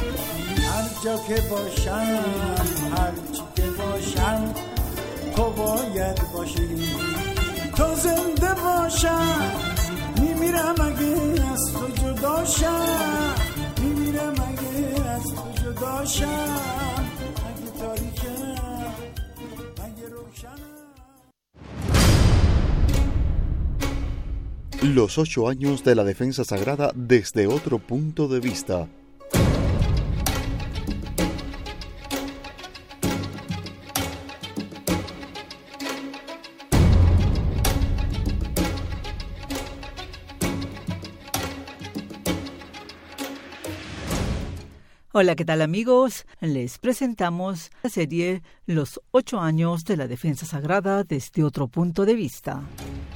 میمیرم اگه از تو جدا شم میمیرم اگه از تو جدا شم اگه تاریکم اگه روشنم. Los ocho años de la defensa sagrada desde otro punto de vista. Hola, ¿qué tal amigos? Les presentamos la serie Los ocho años de la defensa sagrada desde otro punto de vista.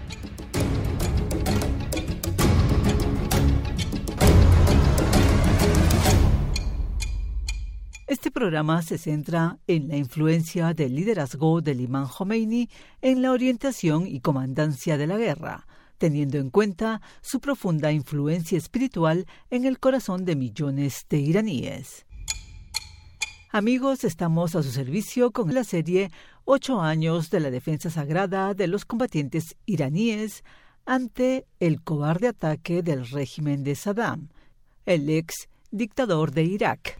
Este programa se centra en la influencia del liderazgo del Imam Jomeini en la orientación y comandancia de la guerra, teniendo en cuenta su profunda influencia espiritual en el corazón de millones de iraníes. Amigos, estamos a su servicio con la serie Ocho años de la defensa sagrada de los combatientes iraníes ante el cobarde ataque del régimen de Saddam, el ex dictador de Irak.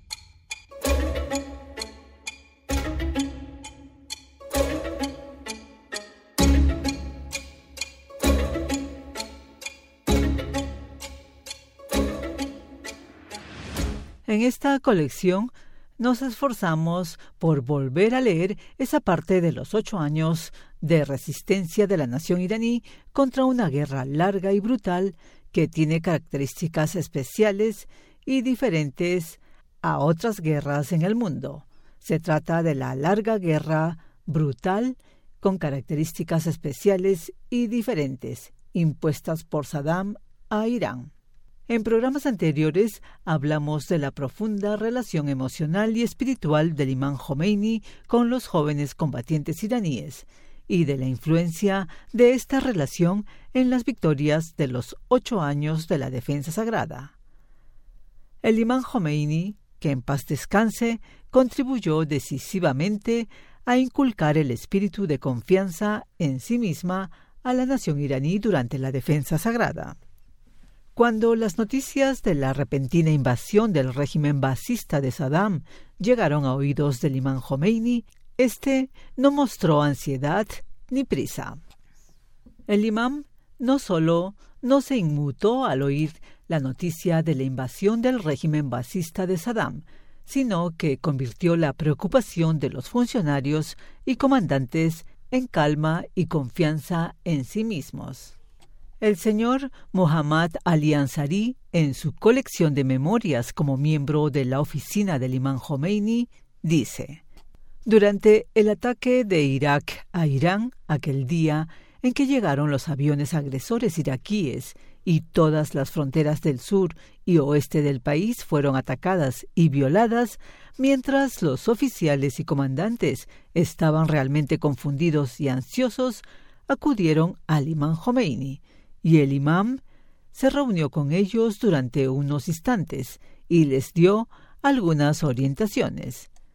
En esta colección nos esforzamos por volver a leer esa parte de los ocho años de resistencia de la nación iraní contra una guerra larga y brutal que tiene características especiales y diferentes a otras guerras en el mundo. Se trata de la larga guerra brutal con características especiales y diferentes impuestas por Saddam a Irán. En programas anteriores hablamos de la profunda relación emocional y espiritual del Imam Jomeini con los jóvenes combatientes iraníes y de la influencia de esta relación en las victorias de los ocho años de la defensa sagrada. El Imam Jomeini, que en paz descanse, contribuyó decisivamente a inculcar el espíritu de confianza en sí misma a la nación iraní durante la defensa sagrada. Cuando las noticias de la repentina invasión del régimen basista de Saddam llegaron a oídos del Imam Jomeini, este no mostró ansiedad ni prisa. El imam no solo no se inmutó al oír la noticia de la invasión del régimen basista de Saddam, sino que convirtió la preocupación de los funcionarios y comandantes en calma y confianza en sí mismos. El señor Muhammad Ali Ansari, en su colección de memorias como miembro de la oficina del Imam Jomeini, dice: durante el ataque de Irak a Irán, aquel día en que llegaron los aviones agresores iraquíes y todas las fronteras del sur y oeste del país fueron atacadas y violadas, mientras los oficiales y comandantes estaban realmente confundidos y ansiosos, acudieron al Imam Jomeini, y el imam se reunió con ellos durante unos instantes y les dio algunas orientaciones.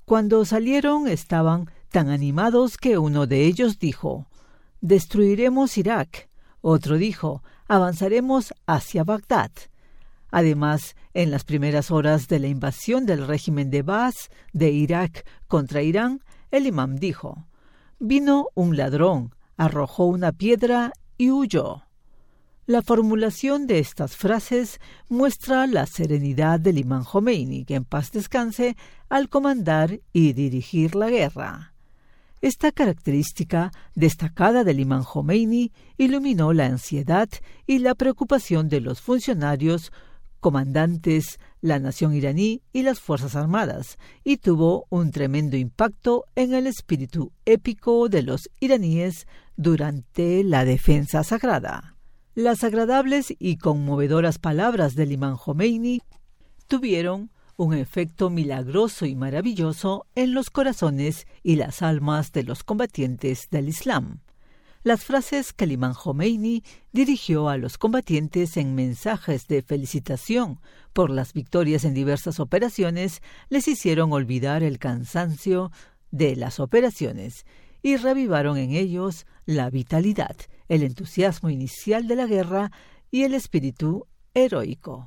Cuando salieron estaban tan animados que uno de ellos dijo: «Destruiremos Irak». Otro dijo: «Avanzaremos hacia Bagdad». Además, en las primeras horas de la invasión del régimen de Baas de Irak contra Irán, el imam dijo: «Vino un ladrón, arrojó una piedra y huyó». La formulación de estas frases muestra la serenidad del imam Jomeini, que en paz descanse, al comandar y dirigir la guerra. Esta característica destacada del imam Jomeini iluminó la ansiedad y la preocupación de los funcionarios, comandantes, la nación iraní y las Fuerzas Armadas, y tuvo un tremendo impacto en el espíritu épico de los iraníes durante la defensa sagrada. Las agradables y conmovedoras palabras del imam Jomeini tuvieron un efecto milagroso y maravilloso en los corazones y las almas de los combatientes del Islam. Las frases que el imam Jomeini dirigió a los combatientes en mensajes de felicitación por las victorias en diversas operaciones les hicieron olvidar el cansancio de las operaciones y reavivaron en ellos la vitalidad, el entusiasmo inicial de la guerra y el espíritu heroico.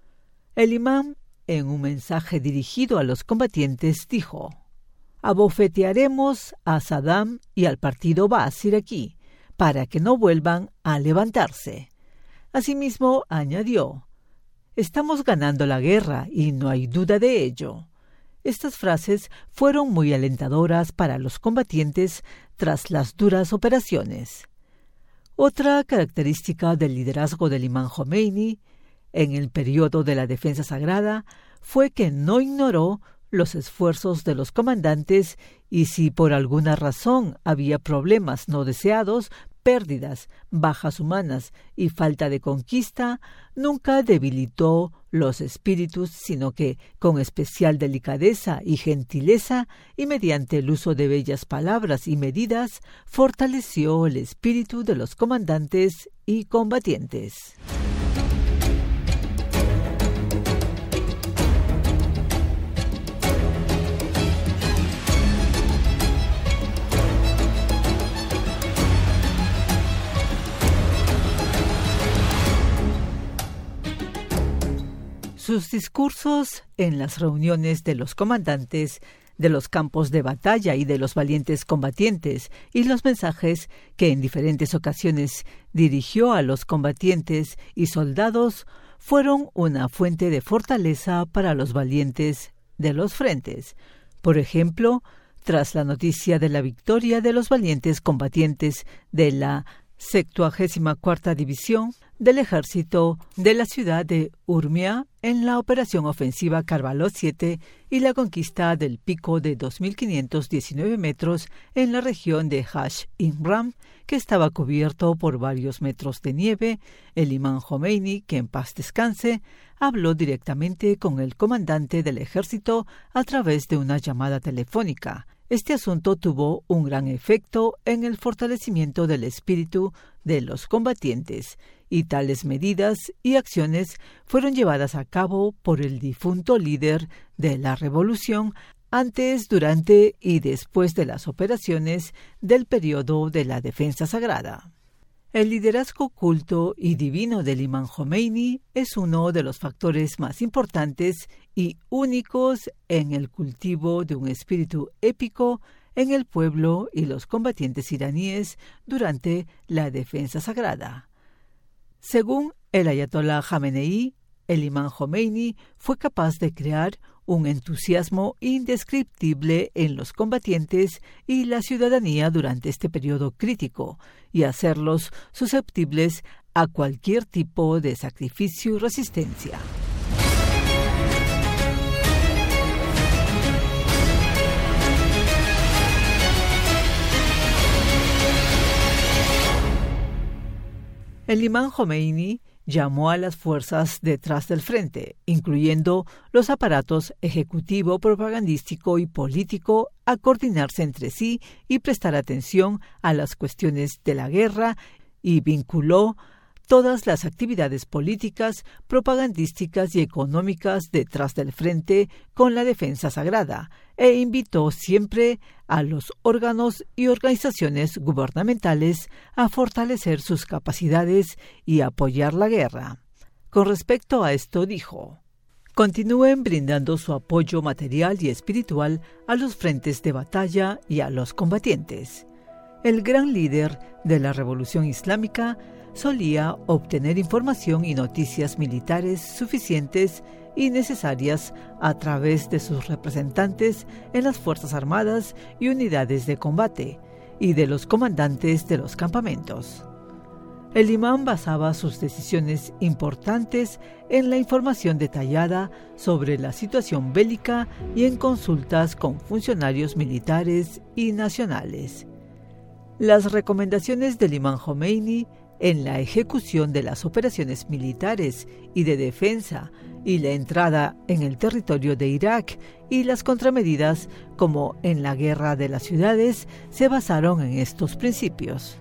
El imam, en un mensaje dirigido a los combatientes, dijo: «Abofetearemos a Saddam y al partido Baas iraquí, para que no vuelvan a levantarse». Asimismo, añadió: «Estamos ganando la guerra y no hay duda de ello». Estas frases fueron muy alentadoras para los combatientes tras las duras operaciones. Otra característica del liderazgo del imam Jomeini en el periodo de la defensa sagrada fue que no ignoró los esfuerzos de los comandantes y si por alguna razón había problemas no deseados, pérdidas, bajas humanas y falta de conquista, nunca debilitó los espíritus, sino que, con especial delicadeza y gentileza, y mediante el uso de bellas palabras y medidas, fortaleció el espíritu de los comandantes y combatientes. Sus discursos en las reuniones de los comandantes de los campos de batalla y de los valientes combatientes y los mensajes que en diferentes ocasiones dirigió a los combatientes y soldados fueron una fuente de fortaleza para los valientes de los frentes. Por ejemplo, tras la noticia de la victoria de los valientes combatientes de la sexagésima cuarta División del Ejército de la ciudad de Urmia en la operación ofensiva Karbala siete y la conquista del pico de dos mil quinientos diecinueve metros en la región de Hash Imram, que estaba cubierto por varios metros de nieve, el imam Jomeini, que en paz descanse, habló directamente con el comandante del ejército a través de una llamada telefónica. Este asunto tuvo un gran efecto en el fortalecimiento del espíritu de los combatientes, y tales medidas y acciones fueron llevadas a cabo por el difunto líder de la revolución antes, durante y después de las operaciones del periodo de la defensa sagrada. El liderazgo culto y divino del imam Jomeini es uno de los factores más importantes y únicos en el cultivo de un espíritu épico en el pueblo y los combatientes iraníes durante la defensa sagrada. Según el ayatolá Jamenei, el imam Jomeini fue capaz de crear un entusiasmo indescriptible en los combatientes y la ciudadanía durante este periodo crítico y hacerlos susceptibles a cualquier tipo de sacrificio y resistencia. El imam Jomeini llamó a las fuerzas detrás del frente, incluyendo los aparatos ejecutivo, propagandístico y político, a coordinarse entre sí y prestar atención a las cuestiones de la guerra, y vinculó todas las actividades políticas, propagandísticas y económicas detrás del frente con la defensa sagrada e invitó siempre a los órganos y organizaciones gubernamentales a fortalecer sus capacidades y apoyar la guerra. Con respecto a esto dijo: continúen brindando su apoyo material y espiritual a los frentes de batalla y a los combatientes. El gran líder de la Revolución Islámica solía obtener información y noticias militares suficientes y necesarias a través de sus representantes en las Fuerzas Armadas y unidades de combate y de los comandantes de los campamentos. El imán basaba sus decisiones importantes en la información detallada sobre la situación bélica y en consultas con funcionarios militares y nacionales. Las recomendaciones del imán Jomeini en la ejecución de las operaciones militares y de defensa y la entrada en el territorio de Irak y las contramedidas, como en la guerra de las ciudades, se basaron en estos principios.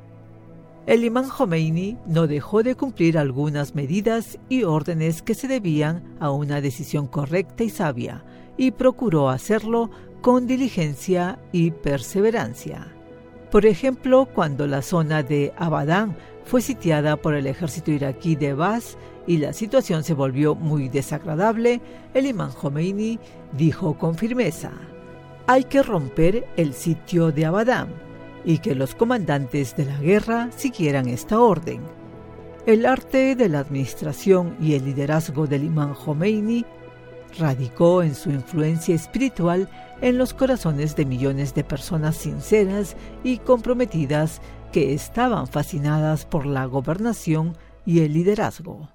El imán Jomeini no dejó de cumplir algunas medidas y órdenes que se debían a una decisión correcta y sabia, y procuró hacerlo con diligencia y perseverancia. Por ejemplo, cuando la zona de Abadán fue sitiada por el ejército iraquí de Bas y la situación se volvió muy desagradable, el imán Jomeini dijo con firmeza: hay que romper el sitio de Abadán, y que los comandantes de la guerra siguieran esta orden. El arte de la administración y el liderazgo del imán Jomeini radicó en su influencia espiritual en los corazones de millones de personas sinceras y comprometidas que estaban fascinadas por la gobernación y el liderazgo.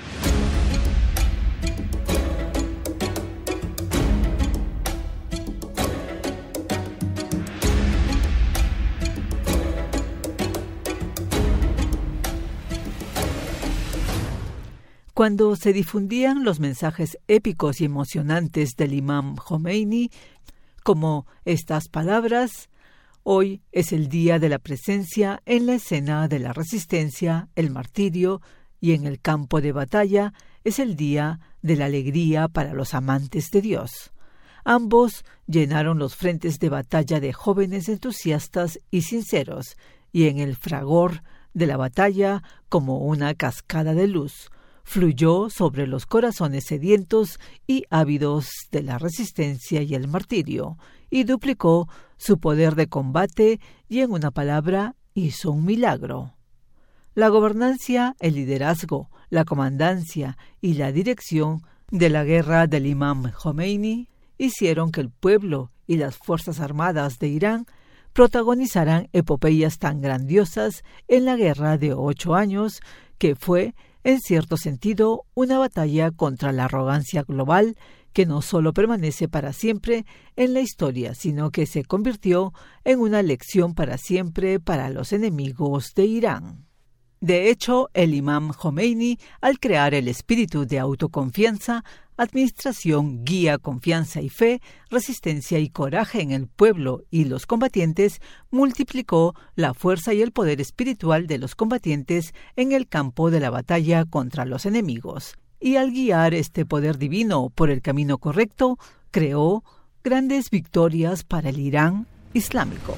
Cuando se difundían los mensajes épicos y emocionantes del imán Jomeini, como estas palabras: hoy es el día de la presencia en la escena de la resistencia, el martirio, y en el campo de batalla es el día de la alegría para los amantes de Dios. Ambos llenaron los frentes de batalla de jóvenes entusiastas y sinceros, y en el fragor de la batalla, como una cascada de luz, fluyó sobre los corazones sedientos y ávidos de la resistencia y el martirio, y duplicó su poder de combate y, en una palabra, hizo un milagro. La gobernancia, el liderazgo, la comandancia y la dirección de la guerra del imán Jomeini hicieron que el pueblo y las Fuerzas Armadas de Irán protagonizaran epopeyas tan grandiosas en la guerra de ocho años, que fue, en cierto sentido, una batalla contra la arrogancia global que no solo permanece para siempre en la historia, sino que se convirtió en una lección para siempre para los enemigos de Irán. De hecho, el imán Jomeini, al crear el espíritu de autoconfianza, administración, guía, confianza y fe, resistencia y coraje en el pueblo y los combatientes, multiplicó la fuerza y el poder espiritual de los combatientes en el campo de la batalla contra los enemigos. Y al guiar este poder divino por el camino correcto, creó grandes victorias para el Irán islámico.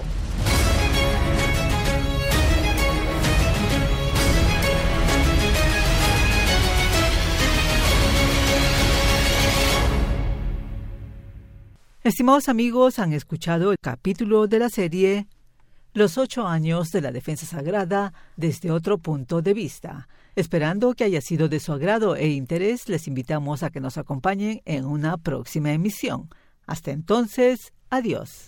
Estimados amigos, han escuchado el capítulo de la serie Los ocho años de la defensa sagrada desde otro punto de vista. Esperando que haya sido de su agrado e interés, les invitamos a que nos acompañen en una próxima emisión. Hasta entonces, adiós.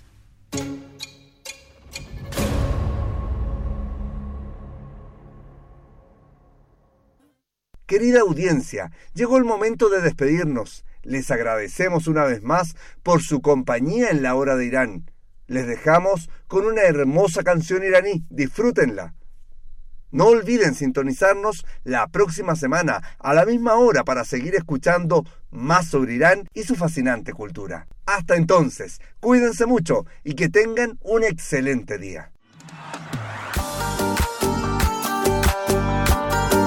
Querida audiencia, llegó el momento de despedirnos. Les agradecemos una vez más por su compañía en la hora de Irán. Les dejamos con una hermosa canción iraní. Disfrútenla. No olviden sintonizarnos la próxima semana a la misma hora para seguir escuchando más sobre Irán y su fascinante cultura. Hasta entonces, cuídense mucho y que tengan un excelente día.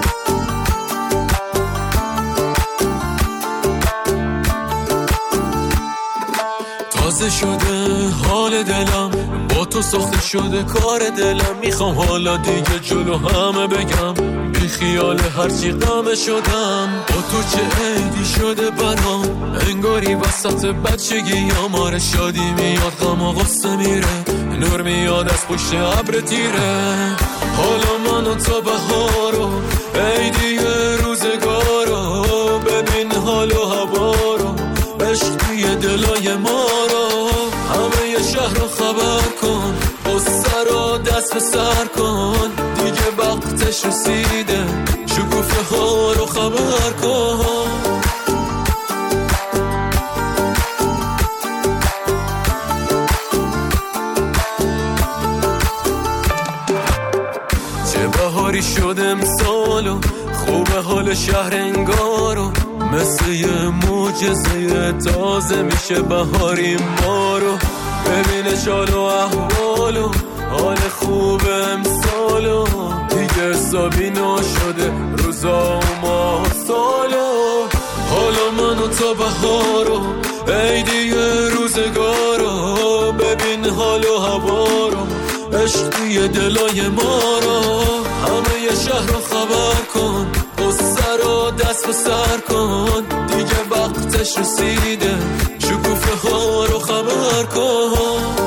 تازه شده حال دلم، با تو ساخته شده کار دلم. میخوام حالا دیگه جلو همه بگم بی خیال هرچی غم شدم. با تو چه عیدی شده برام، انگاری وسط بچگی یا مار شادی میاد غم و غصه میره، نور میاد از پشت ابر تیره. حالا من و تو بهارو، عیدی روزگارو، ببین حال و هوا رو، عشق توی دلای ما رو. همه ی شهر رو خبر کن، قصه رو دست به سر کن، دیگه وقتش رسیده، شکوفه ها رو خبر کن. چه بهاری شده امسالو، خوبه حال شهر انگارو، مثل یه معجزه تازه میشه بهاری ما رو. ببین شال و احوالو، حال خوب امسالو، دیگه حسابی نشده روزا و ماه سالو. حالا من و تو بهارو، عیدی روزگارو، ببین حال و هوا رو، عشق توی دلای ما رو. همه ی شهر رو خبر کن، قصه رو دست به سر کن، دیگه وقتش رسیده، شکوفه ها رو خبر کن.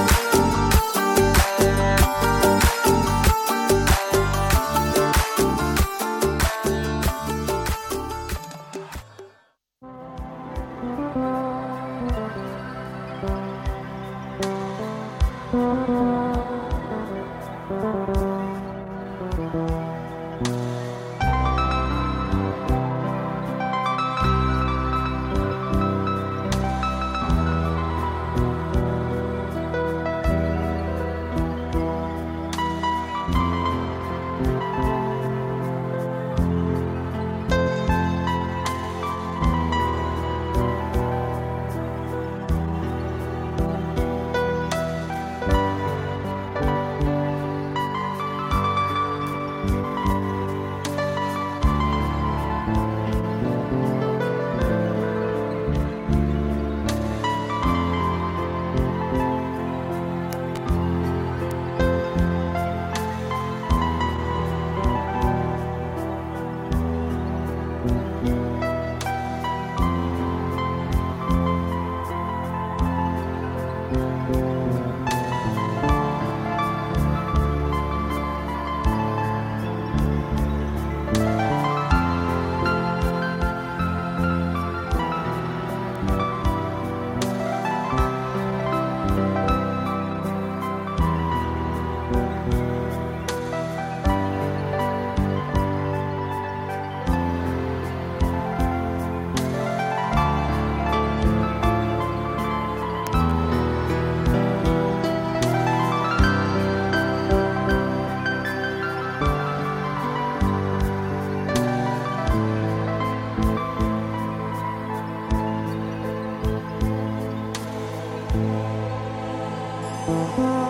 Thank you.